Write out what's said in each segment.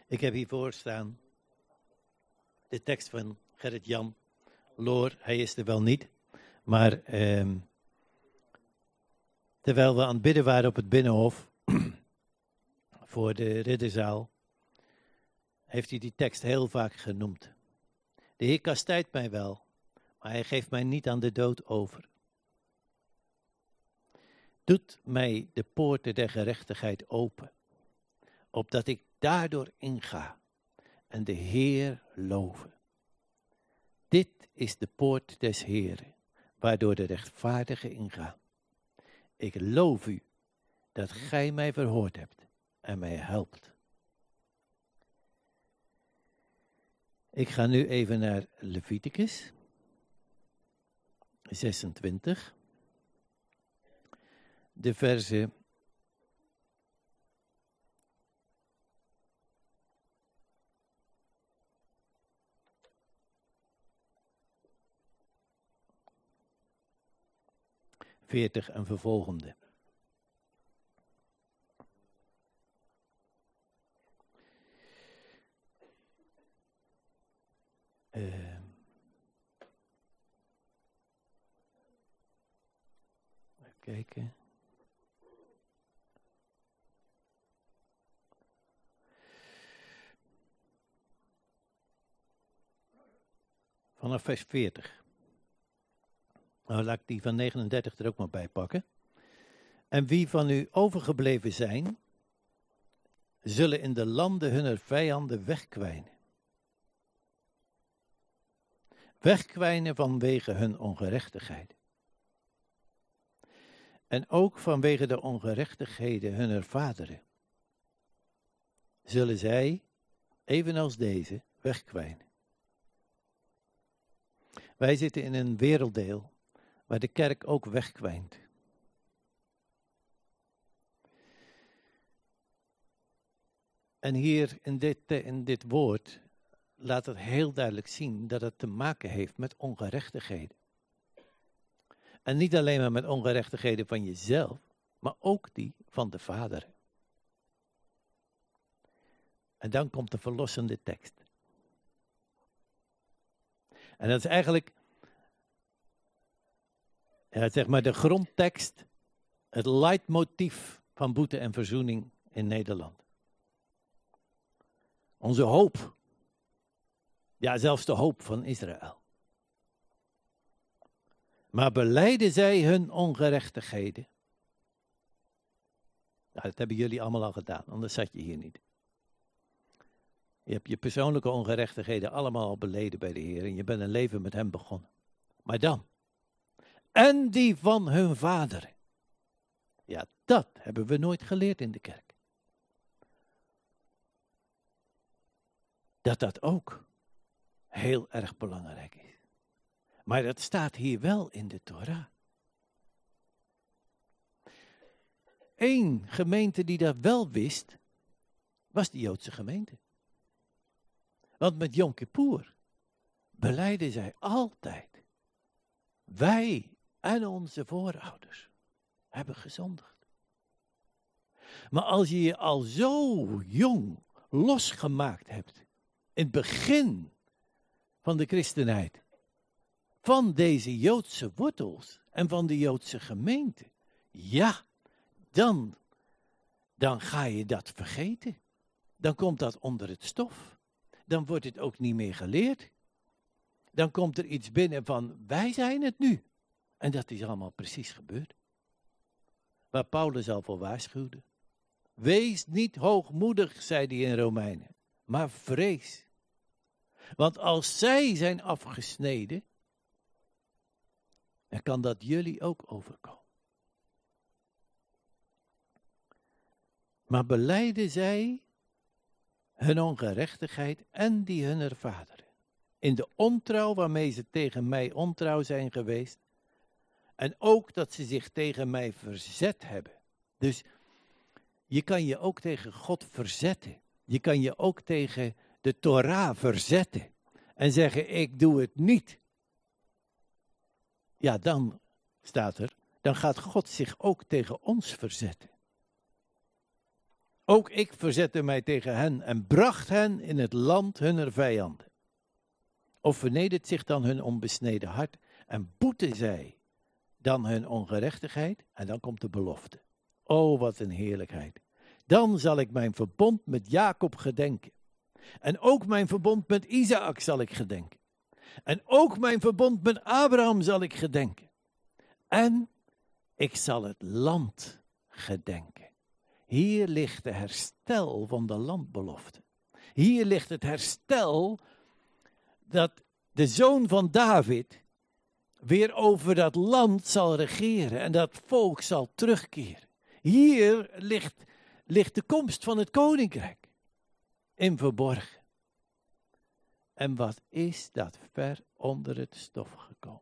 Ik heb hiervoor staan de tekst van Gerrit-Jan Loor. Hij is er wel niet, maar terwijl we aan het bidden waren op het Binnenhof voor de ridderzaal, heeft hij die tekst heel vaak genoemd. De Heer kastijdt mij wel, maar hij geeft mij niet aan de dood over. Doet mij de poorten der gerechtigheid open, opdat ik daardoor inga en de Heer loven. Dit is de poort des Heeren, waardoor de rechtvaardigen ingaan. Ik loof u dat gij mij verhoord hebt en mij helpt. Ik ga nu even naar Leviticus 26. De verse 40 en vervolgende. Even kijken. Vanaf vers 40. Nou, laat ik die van 39 er ook maar bij pakken. En wie van u overgebleven zijn, zullen in de landen hunner vijanden wegkwijnen. Wegkwijnen vanwege hun ongerechtigheid. En ook vanwege de ongerechtigheden hunner vaderen. Zullen zij, evenals deze, wegkwijnen. Wij zitten in een werelddeel waar de kerk ook wegkwijnt. En hier in dit woord laat het heel duidelijk zien dat het te maken heeft met ongerechtigheden. En niet alleen maar met ongerechtigheden van jezelf, maar ook die van de vaderen. En dan komt de verlossende tekst. En dat is eigenlijk, zeg maar de grondtekst, het leidmotief van boete en verzoening in Nederland. Onze hoop. Ja, zelfs de hoop van Israël. Maar belijden zij hun ongerechtigheden? Nou, dat hebben jullie allemaal al gedaan, anders zat je hier niet. Je hebt je persoonlijke ongerechtigheden allemaal al beleden bij de Heer en je bent een leven met hem begonnen. Maar dan, en die van hun vaderen. Ja, dat hebben we nooit geleerd in de kerk. Dat ook heel erg belangrijk is. Maar dat staat hier wel in de Torah. Eén gemeente die dat wel wist, was de Joodse gemeente. Want met Yom Kippur belijden zij altijd. Wij en onze voorouders hebben gezondigd. Maar als je je al zo jong losgemaakt hebt, in het begin van de christenheid, van deze Joodse wortels en van de Joodse gemeente, ja, dan ga je dat vergeten. Dan komt dat onder het stof. Dan wordt het ook niet meer geleerd. Dan komt er iets binnen van, wij zijn het nu. En dat is allemaal precies gebeurd. Waar Paulus al voor waarschuwde. Wees niet hoogmoedig, zei hij in Romeinen, maar vrees. Want als zij zijn afgesneden, dan kan dat jullie ook overkomen. Maar belijden zij hun ongerechtigheid en die hunner vaderen. In de ontrouw waarmee ze tegen mij ontrouw zijn geweest. En ook dat ze zich tegen mij verzet hebben. Dus je kan je ook tegen God verzetten. Je kan je ook tegen de Torah verzetten. En zeggen, ik doe het niet. Ja, dan staat er, dan gaat God zich ook tegen ons verzetten. Ook ik verzette mij tegen hen en bracht hen in het land hunner vijanden. Of vernedert zich dan hun onbesneden hart en boeten zij dan hun ongerechtigheid? En dan komt de belofte. O, wat een heerlijkheid. Dan zal ik mijn verbond met Jacob gedenken. En ook mijn verbond met Isaak zal ik gedenken. En ook mijn verbond met Abraham zal ik gedenken. En ik zal het land gedenken. Hier ligt de herstel van de landbelofte. Hier ligt het herstel dat de zoon van David weer over dat land zal regeren en dat volk zal terugkeren. Hier ligt de komst van het koninkrijk in verborgen. En wat is dat ver onder het stof gekomen?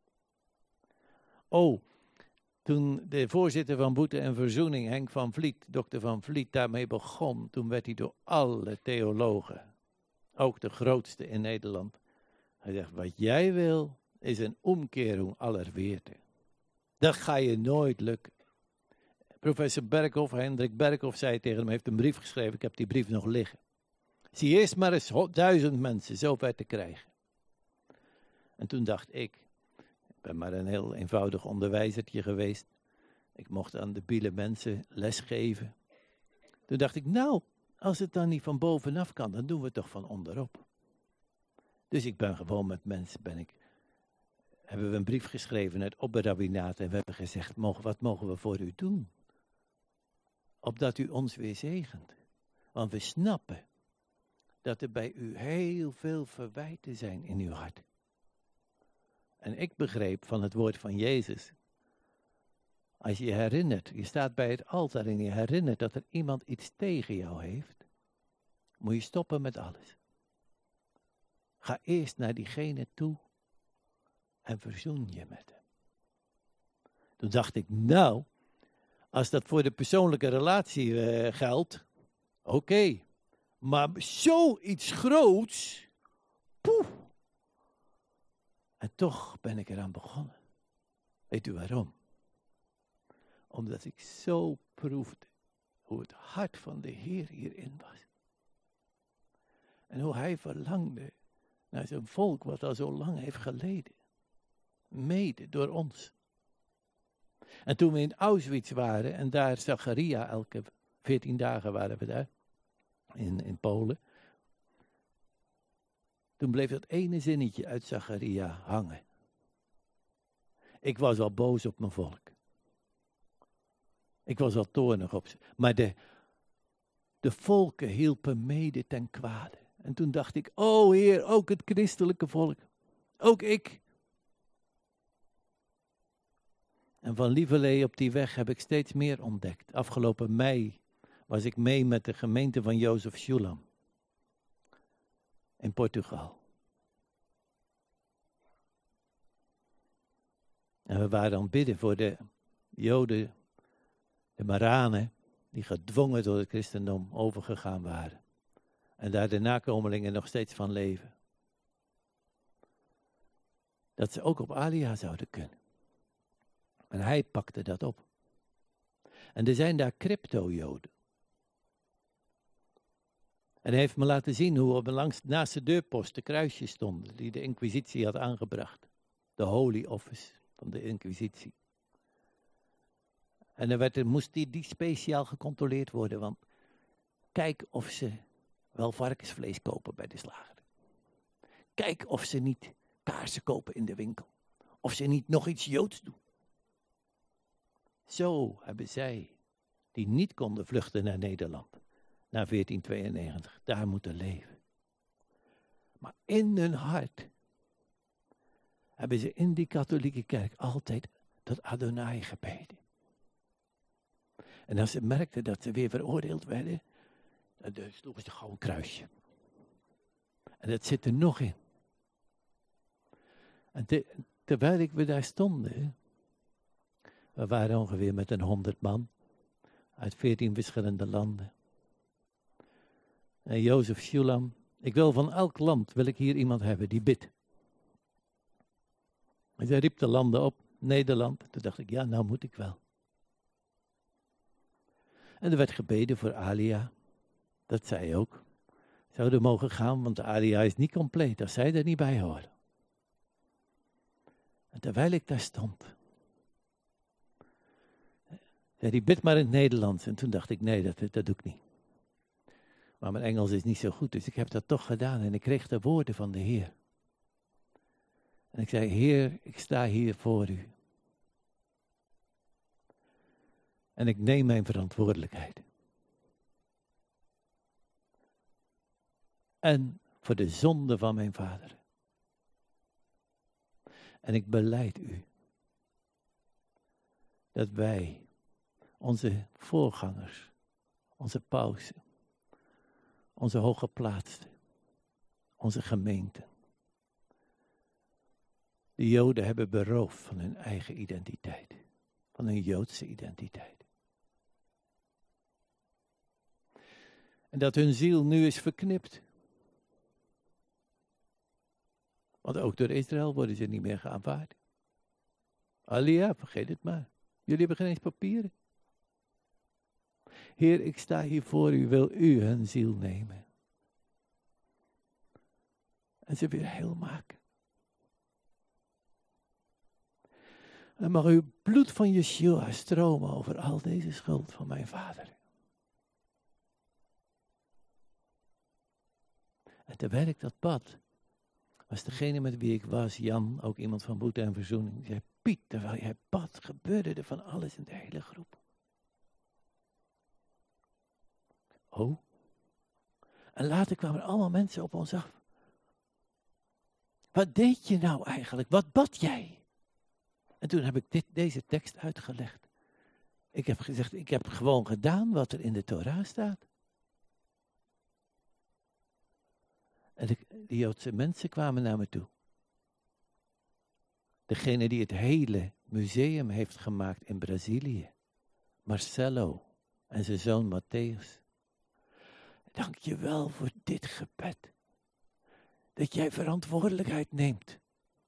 Oh, toen de voorzitter van Boete en Verzoening, Henk van Vliet, dokter Van Vliet, daarmee begon, toen werd hij door alle theologen, ook de grootste in Nederland, gezegd, wat jij wil is een omkering aller Werten. Dat ga je nooit lukken. Professor Berkhoff, Hendrik Berkhoff, zei tegen hem, heeft een brief geschreven, ik heb die brief nog liggen. Zie eerst maar eens 1000 mensen zover te krijgen. En toen dacht ik ben maar een heel eenvoudig onderwijzertje geweest. Ik mocht aan de biele mensen lesgeven. Toen dacht ik, nou, als het dan niet van bovenaf kan, dan doen we het toch van onderop. Dus ik ben gewoon met mensen, hebben we een brief geschreven uit Opperrabbinaat en we hebben gezegd, wat mogen we voor u doen? Opdat u ons weer zegent. Want we snappen dat er bij u heel veel verwijten zijn in uw hart. En ik begreep van het woord van Jezus, als je je herinnert, je staat bij het altaar en je herinnert dat er iemand iets tegen jou heeft, moet je stoppen met alles. Ga eerst naar diegene toe en verzoen je met hem. Toen dacht ik, nou, als dat voor de persoonlijke relatie geldt, oké. Maar zoiets groots, poeh. En toch ben ik eraan begonnen. Weet u waarom? Omdat ik zo proefde hoe het hart van de Heer hierin was. En hoe hij verlangde naar zijn volk wat al zo lang heeft geleden. Mede door ons. En toen we in Auschwitz waren en daar Zacharia, elke 14 dagen waren we daar, in Polen. Toen bleef dat ene zinnetje uit Zacharia hangen. Ik was al boos op mijn volk. Ik was al toornig op ze. Maar de volken hielpen mede ten kwade. En toen dacht ik, oh Heer, ook het christelijke volk. Ook ik. En van lieverlee op die weg heb ik steeds meer ontdekt. Afgelopen mei was ik mee met de gemeente van Jozef Schulam. In Portugal. En we waren aan het bidden voor de Joden, de Maranen, die gedwongen door het christendom overgegaan waren. En daar de nakomelingen nog steeds van leven. Dat ze ook op Alia zouden kunnen. En hij pakte dat op. En er zijn daar crypto-Joden. En hij heeft me laten zien hoe er naast de deurpost de kruisjes stonden die de Inquisitie had aangebracht. De Holy Office van de Inquisitie. En dan moest die speciaal gecontroleerd worden, want kijk of ze wel varkensvlees kopen bij de slager. Kijk of ze niet kaarsen kopen in de winkel. Of ze niet nog iets Joods doen. Zo hebben zij, die niet konden vluchten naar Nederland, na 1492, daar moeten leven. Maar in hun hart hebben ze in die katholieke kerk altijd tot Adonai gebeden. En als ze merkten dat ze weer veroordeeld werden, dan sloegen ze gewoon een kruisje. En dat zit er nog in. En terwijl we daar stonden, we waren ongeveer met 100 man uit 14 verschillende landen. En Jozef Schulam, ik wil van elk land, wil ik hier iemand hebben die bidt. En hij riep de landen op, Nederland. Toen dacht ik, ja, nou moet ik wel. En er werd gebeden voor Alia. Dat zij ook zouden mogen gaan, want Alia is niet compleet als zij er niet bij horen. En terwijl ik daar stond, zei hij, bid maar in het Nederlands. En toen dacht ik, nee, dat doe ik niet. Maar mijn Engels is niet zo goed, dus ik heb dat toch gedaan. En ik kreeg de woorden van de Heer. En ik zei, Heer, ik sta hier voor u. En ik neem mijn verantwoordelijkheid. En voor de zonde van mijn vader. En ik belijd u dat wij, onze voorgangers, onze pausen, onze hooggeplaatsten, onze gemeenten, de Joden hebben beroofd van hun eigen identiteit, van hun Joodse identiteit. En dat hun ziel nu is verknipt. Want ook door Israël worden ze niet meer geaanvaard. Alia, vergeet het maar. Jullie hebben geen eens papieren. Heer, ik sta hier voor u, wil u hun ziel nemen. En ze weer heel maken. En mag uw bloed van Yeshua stromen over al deze schuld van mijn vader. En terwijl ik dat bad, was degene met wie ik was, Jan, ook iemand van Boete en Verzoening, die zei, Piet, terwijl jij bad, gebeurde er van alles in de hele groep. Oh. En later kwamen er allemaal mensen op ons af. Wat deed je nou eigenlijk? Wat bad jij? En toen heb ik deze tekst uitgelegd. Ik heb gezegd, ik heb gewoon gedaan wat er in de Torah staat. En de Joodse mensen kwamen naar me toe. Degene die het hele museum heeft gemaakt in Brazilië. Marcelo en zijn zoon Matthäus. Dank je wel voor dit gebed. Dat jij verantwoordelijkheid neemt.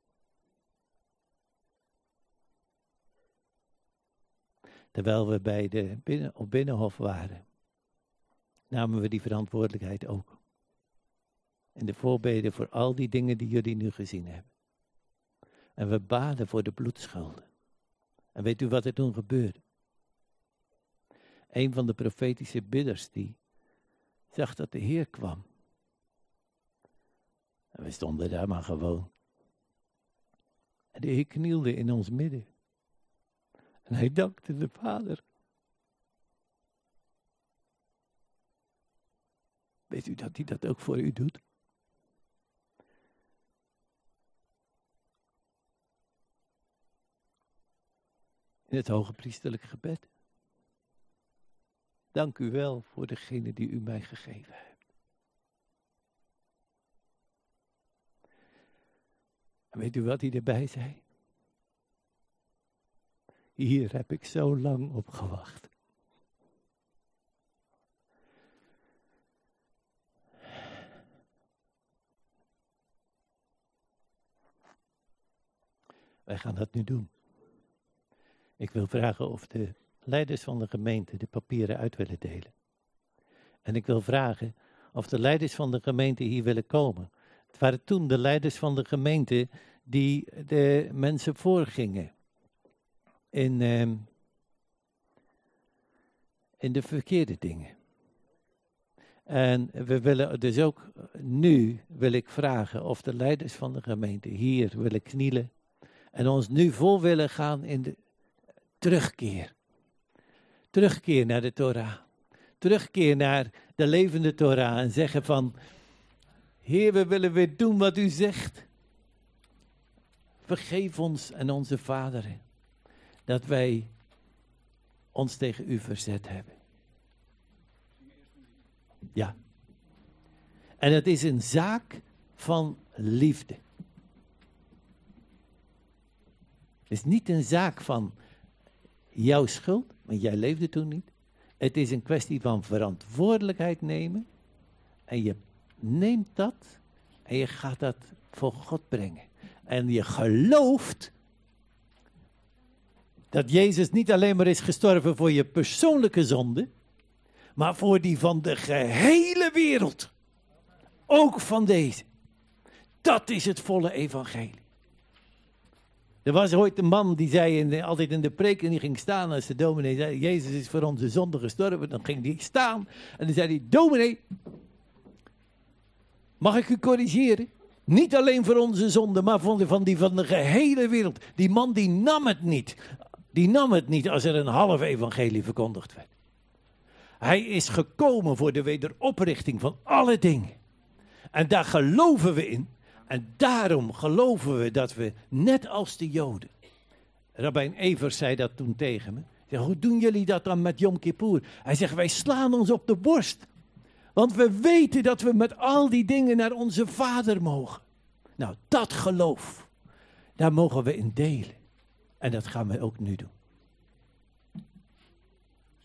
Terwijl we bij de op Binnenhof waren, namen we die verantwoordelijkheid ook. En de voorbeden voor al die dingen die jullie nu gezien hebben. En we baden voor de bloedschulden. En weet u wat er toen gebeurde? Een van de profetische bidders die zag dat de Heer kwam. En we stonden daar maar gewoon. En de Heer knielde in ons midden. En hij dankte de Vader. Weet u dat hij dat ook voor u doet? In het hoge priesterlijk gebed. Dank u wel voor degene die u mij gegeven hebt. En weet u wat hij erbij zei? Hier heb ik zo lang op gewacht. Wij gaan dat nu doen. Ik wil vragen of de leiders van de gemeente de papieren uit willen delen. En ik wil vragen of de leiders van de gemeente hier willen komen. Het waren toen de leiders van de gemeente die de mensen voorgingen. In de verkeerde dingen. En we willen dus ook nu, wil ik vragen of de leiders van de gemeente hier willen knielen. En ons nu vol willen gaan in de terugkeer. Terugkeer naar de Torah. Terugkeer naar de levende Torah. En zeggen van, Heer, we willen weer doen wat u zegt. Vergeef ons en onze vaderen. Dat wij ons tegen u verzet hebben. Ja. En het is een zaak van liefde. Het is niet een zaak van jouw schuld, want jij leefde toen niet. Het is een kwestie van verantwoordelijkheid nemen. En je neemt dat en je gaat dat voor God brengen. En je gelooft dat Jezus niet alleen maar is gestorven voor je persoonlijke zonde, maar voor die van de gehele wereld. Ook van deze. Dat is het volle evangelie. Er was ooit een man die zei altijd in de preek, en die ging staan als de dominee zei, Jezus is voor onze zonde gestorven. Dan ging hij staan en dan zei hij, dominee, mag ik u corrigeren? Niet alleen voor onze zonde, maar van de gehele wereld. Die man die nam het niet. Die nam het niet als er een half evangelie verkondigd werd. Hij is gekomen voor de wederoprichting van alle dingen. En daar geloven we in. En daarom geloven we dat we, net als de Joden. Rabbijn Evers zei dat toen tegen me. Hij zei, hoe doen jullie dat dan met Yom Kippur? Hij zegt, wij slaan ons op de borst. Want we weten dat we met al die dingen naar onze Vader mogen. Nou, dat geloof, daar mogen we in delen. En dat gaan we ook nu doen.